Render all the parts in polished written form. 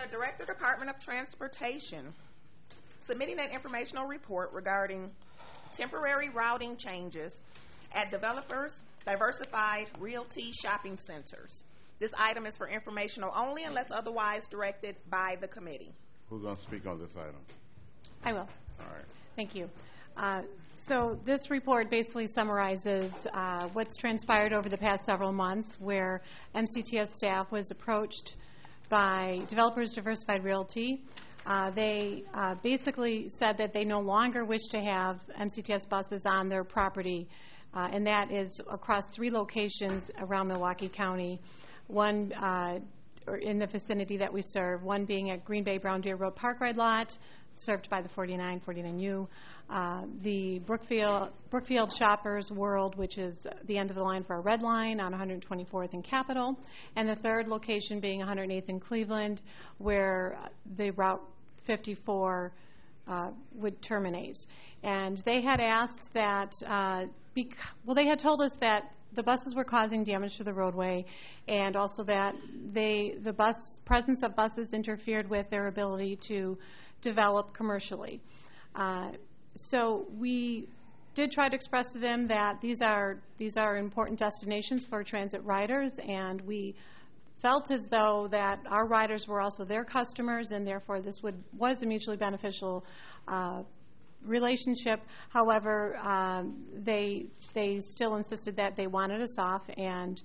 the Director, Department of Transportation, submitting an informational report regarding temporary routing changes at developers' diversified realty shopping centers. This item is for informational only unless otherwise directed by the committee. Who's going to speak on this item? I will. All right. Thank you. So this report basically summarizes what's transpired over the past several months, where MCTS staff was approached by Developers Diversified Realty. They basically said that they no longer wish to have MCTS buses on their property, and that is across 3 locations around Milwaukee County, one or in the vicinity that we serve, one being at Green Bay Brown Deer Road Park Ride Lot, served by the 49U, the Brookfield Shoppers World, which is the end of the line for our red line on 124th and Capitol, and the third location being 108th and Cleveland, where the Route 54 would terminate. And they had asked that, they had told us that the buses were causing damage to the roadway, and also that the presence of buses interfered with their ability to develop commercially. So we did try to express to them that these are important destinations for transit riders, and we felt as though that our riders were also their customers, and therefore this was a mutually beneficial relationship. However, they still insisted that they wanted us off, and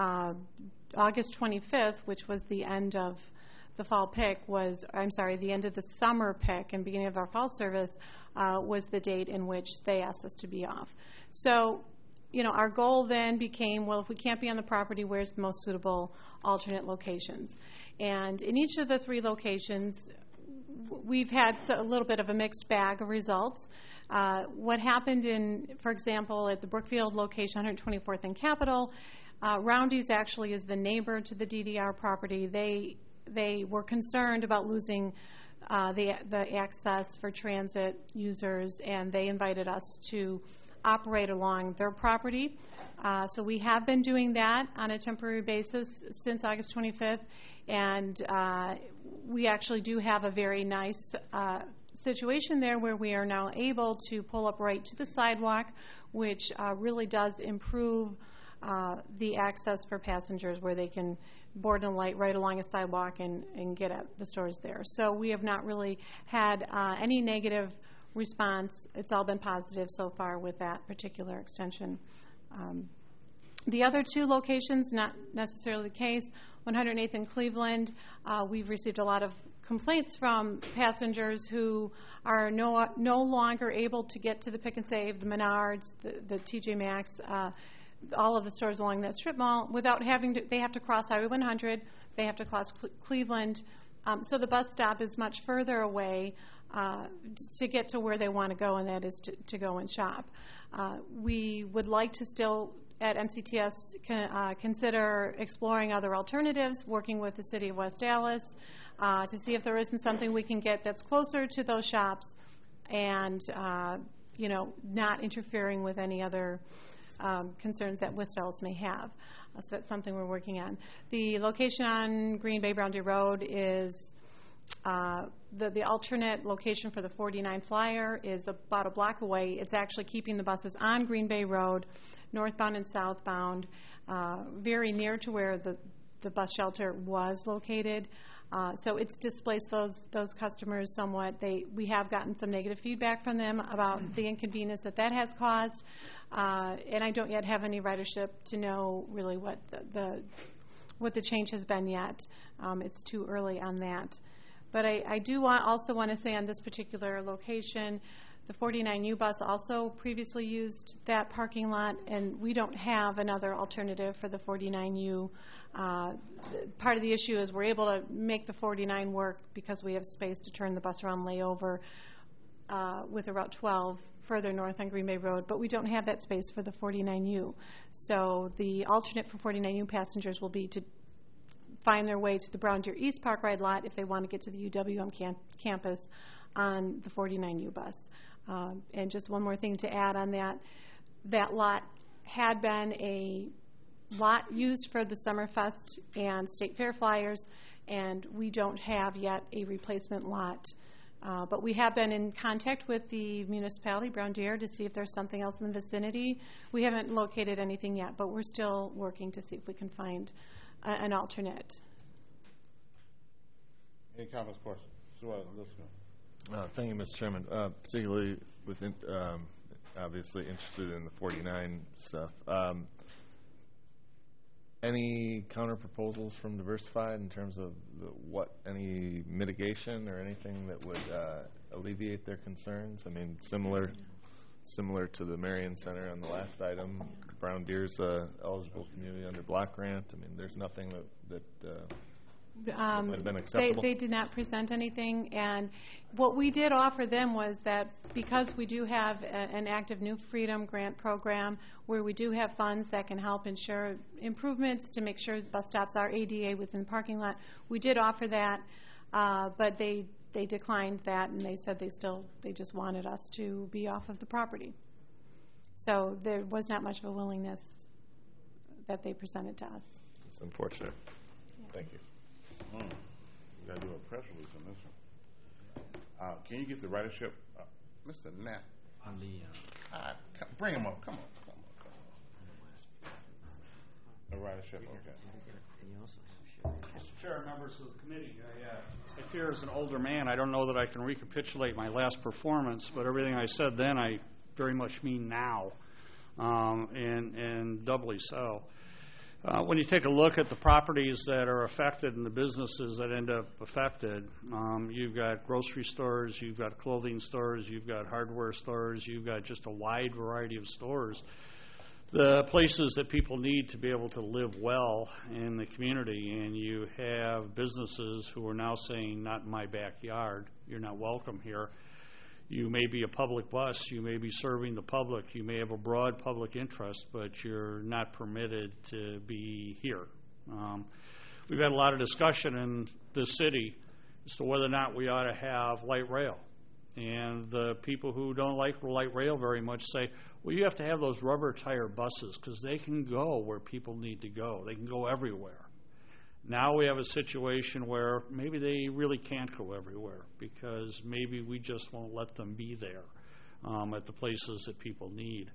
August 25th, which was the end of the fall pick, the end of the summer pick and beginning of our fall service, was the date in which they asked us to be off. So, our goal then became, well, if we can't be on the property, where's the most suitable alternate locations? And in each of the 3 locations, we've had a little bit of a mixed bag of results. What happened for example, at the Brookfield location, 124th and Capitol, Roundy's actually is the neighbor to the DDR property. They were concerned about losing the access for transit users, and they invited us to operate along their property. So we have been doing that on a temporary basis since August 25th, and we actually do have a very nice situation there where we are now able to pull up right to the sidewalk, which really does improve the access for passengers, where they can board and light right along a sidewalk and get at the stores there. So we have not really had any negative response. It's all been positive so far with that particular extension. The other 2 locations, not necessarily the case. 108th and Cleveland, we've received a lot of complaints from passengers who are no longer able to get to the Pick and Save, the Menards, the TJ Maxx, all of the stores along that strip mall without they have to cross Highway 100, they have to cross Cleveland, so the bus stop is much further away to get to where they want to go, and that is to go and shop. We would like to still, at MCTS, consider exploring other alternatives, working with the City of West Dallas to see if there isn't something we can get that's closer to those shops and not interfering with any other concerns that West Dallas may have. So that's something we're working on. The location on Green Bay Brown Deer Road is the alternate location for the 49 flyer is about a block away. It's actually keeping the buses on Green Bay Road, northbound and southbound, very near to where the bus shelter was located. So it's displaced those customers somewhat. We have gotten some negative feedback from them about the inconvenience that has caused, and I don't yet have any ridership to know really what the change has been yet. It's too early on that. But I do also want to say on this particular location, the 49U bus also previously used that parking lot, and we don't have another alternative for the 49U. Part of the issue is we're able to make the 49 work because we have space to turn the bus around layover with a Route 12 further north on Green Bay Road, but we don't have that space for the 49U. So the alternate for 49U passengers will be to find their way to the Brown Deer East Park Ride lot if they want to get to the UWM campus on the 49U bus. And just one more thing to add on that lot had been lot used for the Summerfest and State Fair flyers, and we don't have yet a replacement lot. But we have been in contact with the municipality, Brown Deer, to see if there's something else in the vicinity. We haven't located anything yet, but we're still working to see if we can find an alternate. Any comments, questions? Thank you, Mr. Chairman. Particularly with obviously interested in the 49 stuff. Any counter proposals from Diversified in terms of any mitigation or anything that would alleviate their concerns? I mean, similar to the Marion Center on the last item, Brown Deer's eligible community under block grant. I mean, there's nothing that would have been acceptable. They did not present anything, and what we did offer them was that because we do have an active New Freedom grant program where we do have funds that can help ensure improvements to make sure bus stops are ADA within the parking lot, we did offer that, but they declined that, and they said they just wanted us to be off of the property. So there was not much of a willingness that they presented to us. It's unfortunate. Yeah. Thank you. We got to do a press release on this one. Can you get the ridership, Mr. Knapp? On the Bring him up. Come on. The ridership. Okay. Mr. Chair, members of the committee, I fear as an older man, I don't know that I can recapitulate my last performance, but everything I said then I very much mean now, and doubly so. When you take a look at the properties that are affected and the businesses that end up affected, you've got grocery stores, you've got clothing stores, you've got hardware stores, you've got just a wide variety of stores. The places that people need to be able to live well in the community, and you have businesses who are now saying, not in my backyard, you're not welcome here. You may be a public bus, you may be serving the public, you may have a broad public interest, but you're not permitted to be here. We've had a lot of discussion in this city as to whether or not we ought to have light rail. And the people who don't like light rail very much say, well, you have to have those rubber tire buses because they can go where people need to go. They can go everywhere. Now we have a situation where maybe they really can't go everywhere because maybe we just won't let them be there at the places that people need.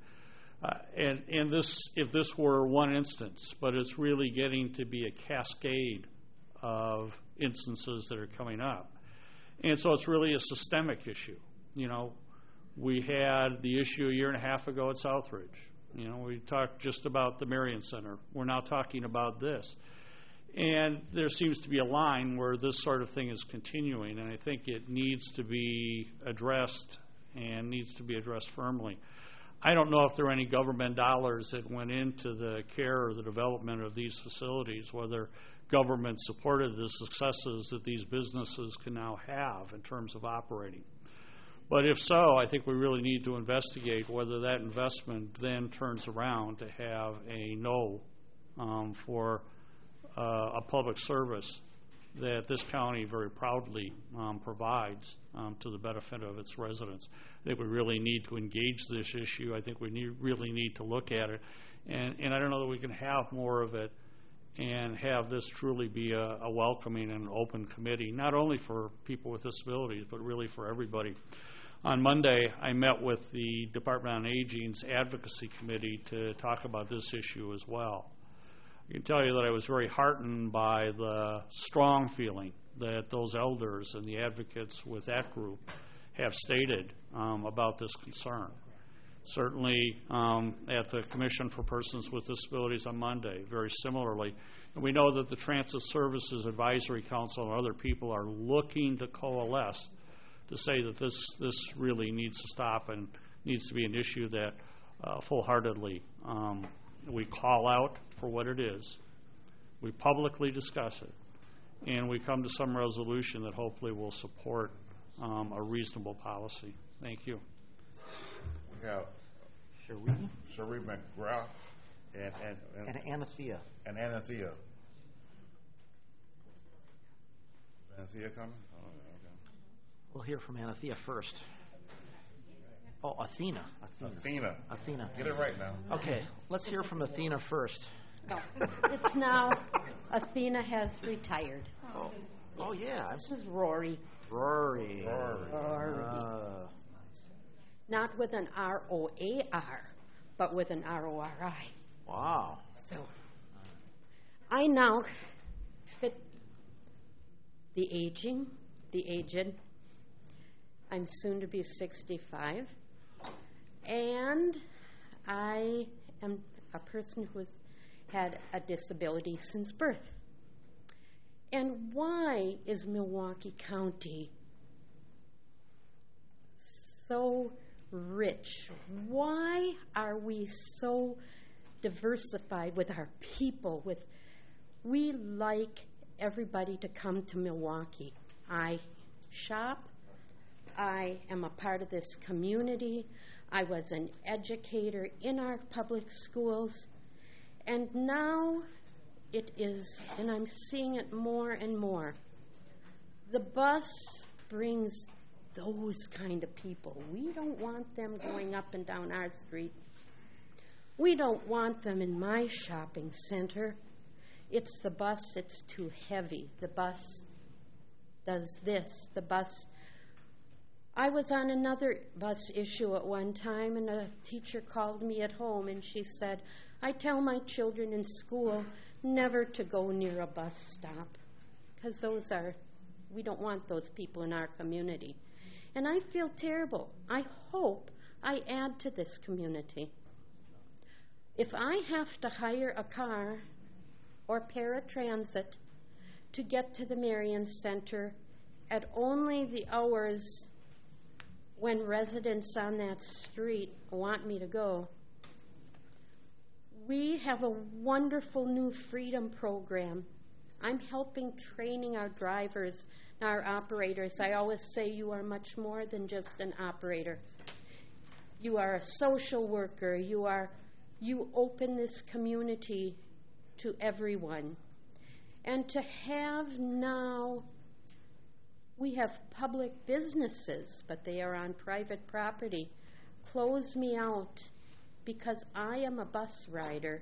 And this, if this were one instance, but it's really getting to be a cascade of instances that are coming up. And so it's really a systemic issue. You know, we had the issue a year and a half ago at Southridge. You know, we talked just about the Marion Center. We're now talking about this. And there seems to be a line where this sort of thing is continuing, and I think it needs to be addressed and needs to be addressed firmly. I don't know if there are any government dollars that went into the care or the development of these facilities, whether government supported the successes that these businesses can now have in terms of operating. But if so, I think we really need to investigate whether that investment then turns around to have a no for a public service that this county very proudly provides to the benefit of its residents. I think we really need to engage this issue. I think we really need to look at it. And I don't know that we can have more of it and have this truly be a welcoming and open committee, not only for people with disabilities, but really for everybody. On Monday, I met with the Department on Aging's Advocacy Committee to talk about this issue as well. I can tell you that I was very heartened by the strong feeling that those elders and the advocates with that group have stated about this concern. Certainly at the Commission for Persons with Disabilities on Monday, very similarly. And we know that the Transit Services Advisory Council and other people are looking to coalesce to say that this really needs to stop and needs to be an issue that full-heartedly we call out for what it is, we publicly discuss it, and we come to some resolution that hopefully will support a reasonable policy. Thank you. We have Cherie McGrath and Anathea. And Anathea. Anathea coming? Oh, okay. We'll hear from Anathea first. Oh, Athena. Athena. Athena. Get it right now. Okay, let's hear from Athena first. No, it's now, Athena has retired. Oh, yeah. This is Rory. Rory. Not with an R-O-A-R, but with an R-O-R-I. Wow. So, I now fit the aged. I'm soon to be 65. And I am a person who has had a disability since birth. And why is Milwaukee County so rich? Why are we so diversified with our people? We like everybody to come to Milwaukee. I shop. I am a part of this community. I was an educator in our public schools. And now it is, and I'm seeing it more and more, the bus brings those kind of people. We don't want them going up and down our street. We don't want them in my shopping center. It's the bus, it's too heavy. The bus does this. The bus. I was on another bus issue at one time, and a teacher called me at home, and she said, I tell my children in school never to go near a bus stop, because we don't want those people in our community. And I feel terrible. I hope I add to this community. If I have to hire a car or paratransit to get to the Marion Center at only the hours when residents on that street want me to go, we have a wonderful new freedom program. I'm helping training our drivers, our operators. I always say you are much more than just an operator. You are a social worker. You open this community to everyone. And to have now, we have public businesses, but they are on private property, close me out because I am a bus rider.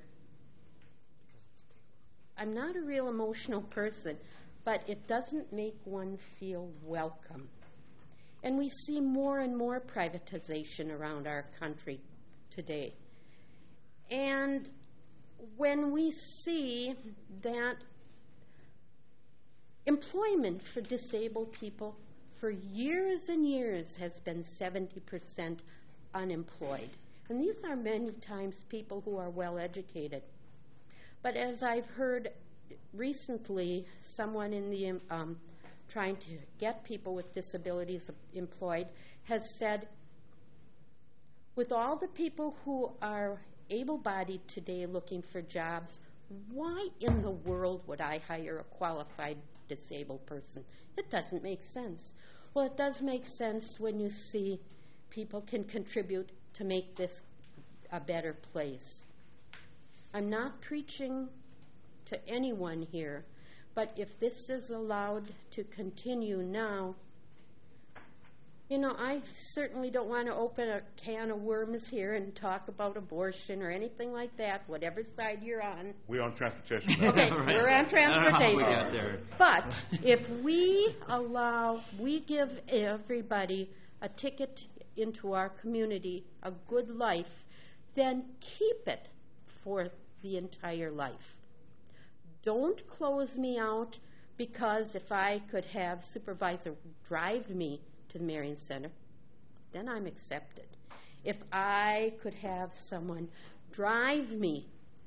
I'm not a real emotional person, but it doesn't make one feel welcome. And we see more and more privatization around our country today. And when we see that employment for disabled people for years and years has been 70% unemployed. And these are many times people who are well educated. But as I've heard recently, someone in the trying to get people with disabilities employed has said, with all the people who are able-bodied today looking for jobs, why in the world would I hire a qualified disabled person? It doesn't make sense. Well, it does make sense when you see people can contribute to make this a better place. I'm not preaching to anyone here, but if this is allowed to continue now, I certainly don't want to open a can of worms here and talk about abortion or anything like that, whatever side you're on. We're on transportation now. Okay, we're on transportation. We got there. But if we give everybody a ticket into our community, a good life, then keep it for the entire life. Don't close me out, because if I could have supervisor drive me to the Marion Center, then I'm accepted. If I could have someone drive me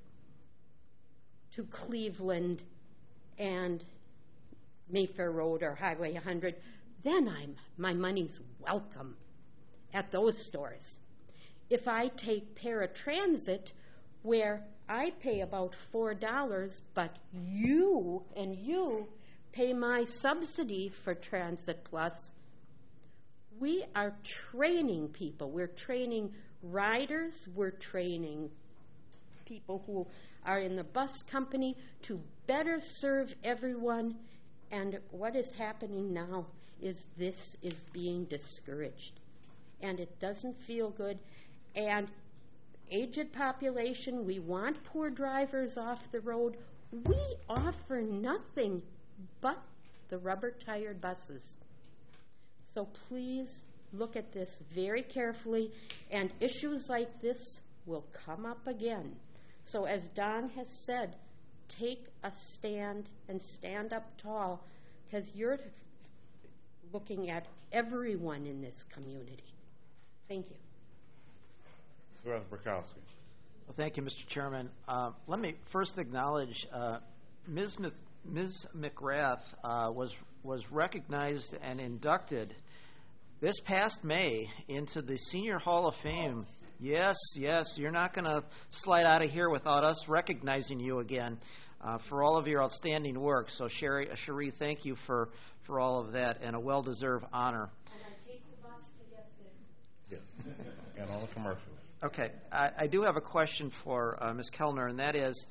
to Cleveland and Mayfair Road or Highway 100, then my money's welcome at those stores. If I take paratransit, where I pay about $4, but you pay my subsidy for Transit Plus, we are training people. We're training riders. We're training people who are in the bus company to better serve everyone. And what is happening now is this is being discouraged. And it doesn't feel good. And aged population. We want poor drivers off the road. We offer nothing but the rubber-tired buses. So please look at this very carefully, and issues like this will come up again. So as Don has said, take a stand and stand up tall, because you're looking at everyone in this community. Thank you. Supervisor Burkowski. Well, thank you, Mr. Chairman. Let me first acknowledge Ms. McGrath was recognized and inducted this past May into the Senior Hall of Fame. Yes, you're not going to slide out of here without us recognizing you again for all of your outstanding work. So, Cherie, thank you for all of that, and a well-deserved honor. And I take the bus to get there. Yes. And all the commercials. Okay. I do have a question for Ms. Kellner, and that is,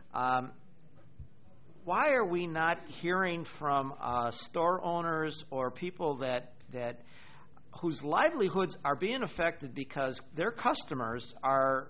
why are we not hearing from store owners or people that whose livelihoods are being affected because their customers are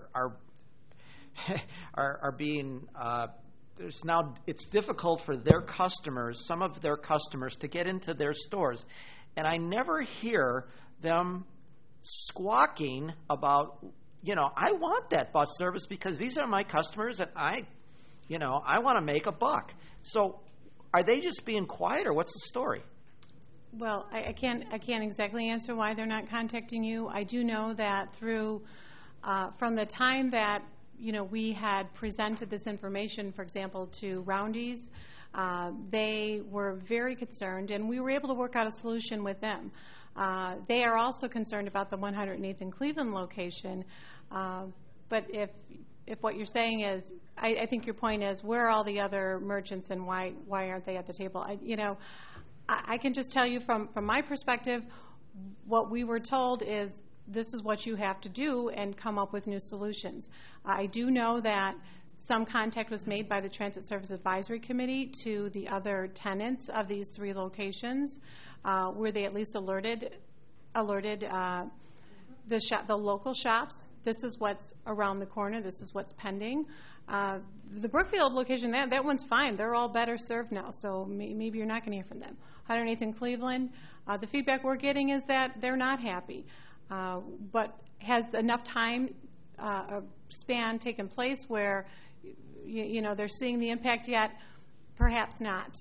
being it's difficult for their customers, some of their customers, to get into their stores, and I never hear them squawking about, I want that bus service because these are my customers and I want to make a buck. So are they just being quiet, or what's the story? Well, I can't exactly answer why they're not contacting you. I do know that through from the time that we had presented this information, for example, to Roundy's, they were very concerned, and we were able to work out a solution with them. They are also concerned about the 108th and Cleveland location, but if what you're saying is, I think your point is, where are all the other merchants and why aren't they at the table? I can just tell you from my perspective, what we were told is this is what you have to do and come up with new solutions. I do know that some contact was made by the Transit Service Advisory Committee to the other tenants of these 3 locations, where they at least alerted the local shops. This is what's around the corner. This is what's pending. The Brookfield location, that one's fine. They're all better served now, so maybe you're not going to hear from them. 108th and Cleveland, the feedback we're getting is that they're not happy. But has enough time span taken place where they're seeing the impact yet? Perhaps not.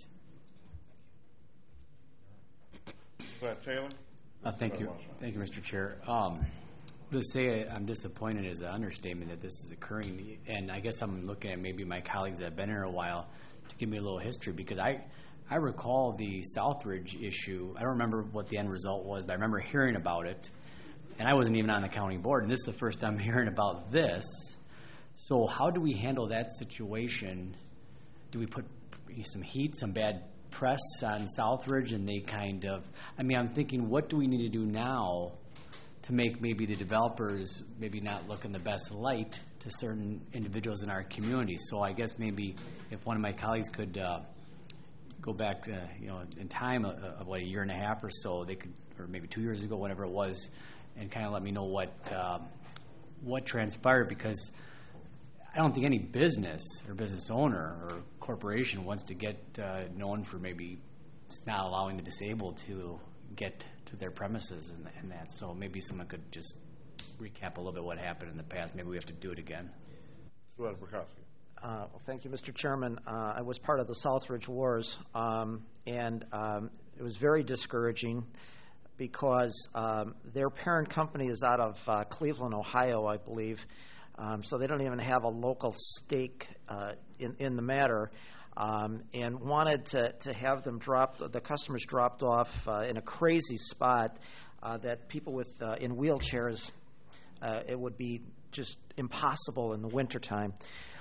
Taylor? Thank you, Mr. Chair. To say I'm disappointed is an understatement that this is occurring, and I guess I'm looking at maybe my colleagues that have been here a while to give me a little history, because I recall the Southridge issue. I don't remember what the end result was, but I remember hearing about it, and I wasn't even on the county board, and this is the first time hearing about this. So how do we handle that situation? Do we put some heat, some bad press on Southridge, and they I'm thinking, what do we need to do now to make maybe the developers maybe not look in the best light to certain individuals in our community? So I guess maybe if one of my colleagues could go back, in time, about a year and a half or so, they could, or maybe 2 years ago, whatever it was, and kind of let me know what transpired, because I don't think any business or business owner or corporation wants to get known for maybe not allowing the disabled to get to their premises and that. So maybe someone could just recap a little bit what happened in the past. Maybe we have to do it again. Supervisor Burkowski. Well, thank you, Mr. Chairman. I was part of the Southridge Wars, and it was very discouraging because their parent company is out of Cleveland, Ohio, I believe, so they don't even have a local stake in the matter, and wanted to have them the customers dropped off in a crazy spot that people in wheelchairs, it would be just impossible in the wintertime.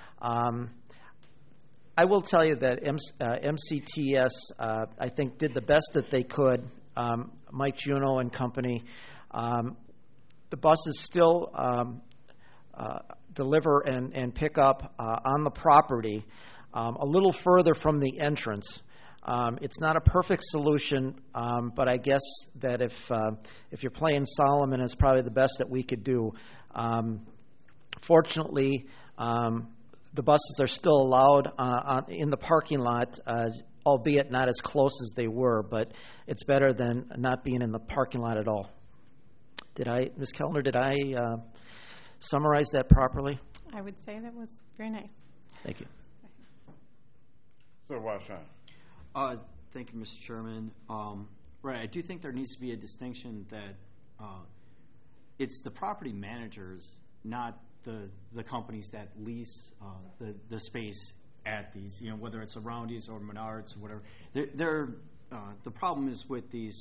I will tell you that MCTS, I think, did the best that they could. Mike Juneau and company. The buses still deliver and pick up on the property a little further from the entrance. It's not a perfect solution, but I guess that if you're playing Solomon, it's probably the best that we could do. Fortunately, the buses are still allowed in the parking lot, albeit not as close as they were, but it's better than not being in the parking lot at all. Ms. Kellner, did I summarize that properly? I would say that was very nice. Thank you. Sir Washington. Thank you, Mr. Chairman. Right, I do think there needs to be a distinction that it's the property managers, not the companies that lease the space at these, whether it's a Roundy's or Menards or whatever. The problem is with these,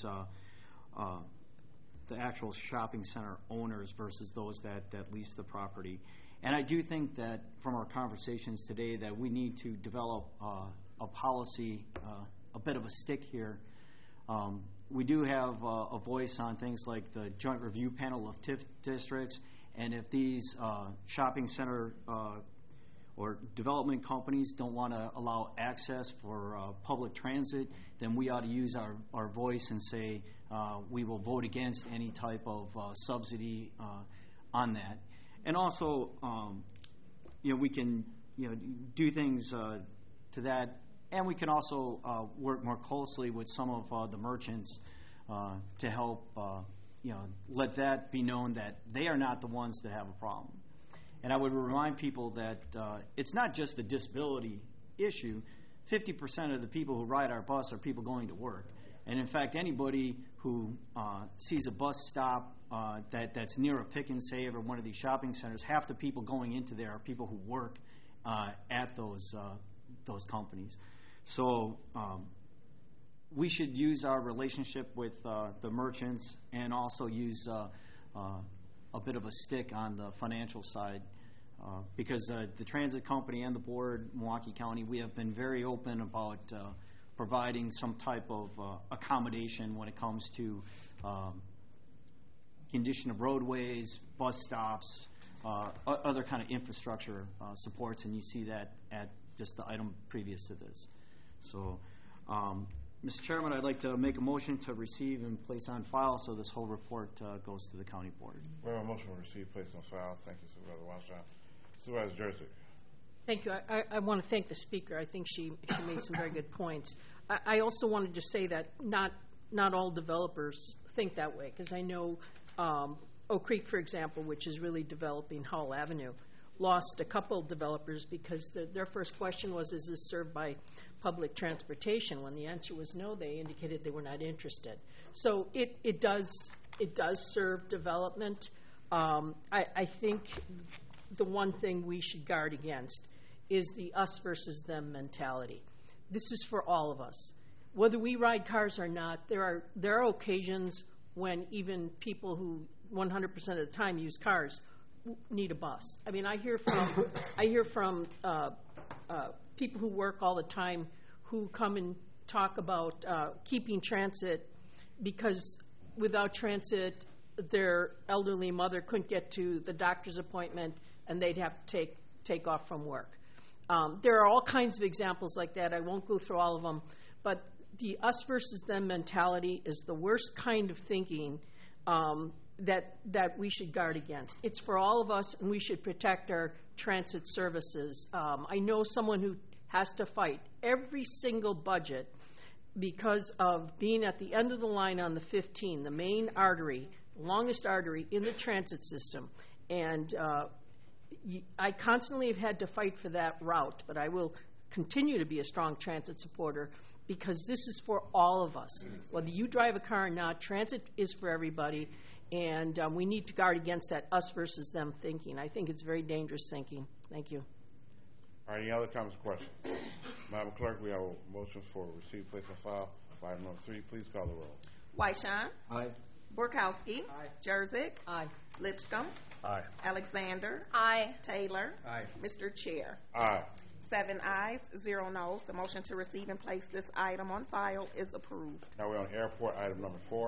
the actual shopping center owners versus those that lease the property. And I do think that from our conversations today that we need to develop a policy, a bit of a stick here. We do have a voice on things like the Joint Review Panel of TIF districts, and if these shopping center or development companies don't want to allow access for public transit, then we ought to use our voice and say we will vote against any type of subsidy on that. And also, we can do things to that, and we can also work more closely with some of the merchants to help let that be known that they are not the ones that have a problem. And I would remind people that it's not just the disability issue. 50% of the people who ride our bus are people going to work. And in fact, anybody who sees a bus stop that's near a Pick and Save or one of these shopping centers, half the people going into there are people who work at those companies. So we should use our relationship with the merchants and also use a bit of a stick on the financial side because the transit company and the board, Milwaukee County, we have been very open about providing some type of accommodation when it comes to condition of roadways, bus stops, other kind of infrastructure supports, and you see that at just the item previous to this. So, Mr. Chairman, I'd like to make a motion to receive and place on file so this whole report goes to the county board. We have a motion to receive, place on file. Thank you, Supervisor Washington. Supervisor Jersey. Thank you. I want to thank the speaker. I think she made some very good points. I also wanted to say that not all developers think that way, because I know Oak Creek, for example, which is really developing Howell Avenue, lost a couple developers because their first question was, is this served by public transportation? When the answer was no, they indicated they were not interested. So it does serve development. I think the one thing we should guard against is the us versus them mentality. This is for all of us. Whether we ride cars or not, there are occasions when even people who 100% of the time use cars need a bus. I mean, I hear from people who work all the time who come and talk about keeping transit because without transit, their elderly mother couldn't get to the doctor's appointment and they'd have to take off from work. There are all kinds of examples like that. I won't go through all of them, but the us versus them mentality is the worst kind of thinking that we should guard against. It's for all of us, and we should protect our transit services. I know someone who has to fight every single budget because of being at the end of the line on the 15, the main artery, longest artery in the transit system. And I constantly have had to fight for that route, but I will continue to be a strong transit supporter because this is for all of us. Whether you drive a car or not, transit is for everybody, and we need to guard against that us versus them thinking. I think it's very dangerous thinking. Thank you. All right, any other comments or questions? Madam Clerk, we have a motion for receipt, place on file. Item number 3, please call the roll. Weishan. Aye. Borkowski. Aye. Jerzik. Aye. Lipscomb. Aye. Alexander. Aye. Taylor. Aye. Mr. Chair. Aye. 7 ayes, 0 noes. The motion to receive and place this item on file is approved. Now we're on airport, item number 4.